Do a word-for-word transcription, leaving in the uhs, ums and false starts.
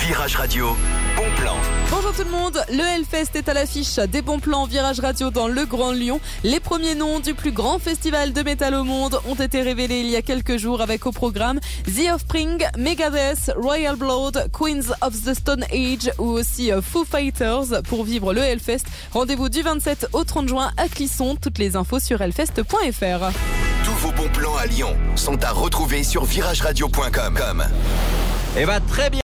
Virage Radio, bon plan. Bonjour tout le monde, le Hellfest est à l'affiche des bons plans Virage Radio dans le Grand Lyon. Les premiers noms du plus grand festival de métal au monde ont été révélés il y a quelques jours avec au programme The Offspring, Megadeth, Royal Blood, Queens of the Stone Age ou aussi Foo Fighters. Pour vivre le Hellfest, rendez-vous du vingt-sept au trente juin à Clisson. Toutes les infos sur hellfest point f r. Tous vos bons plans à Lyon sont à retrouver sur virage radio point com. Et bah très bien.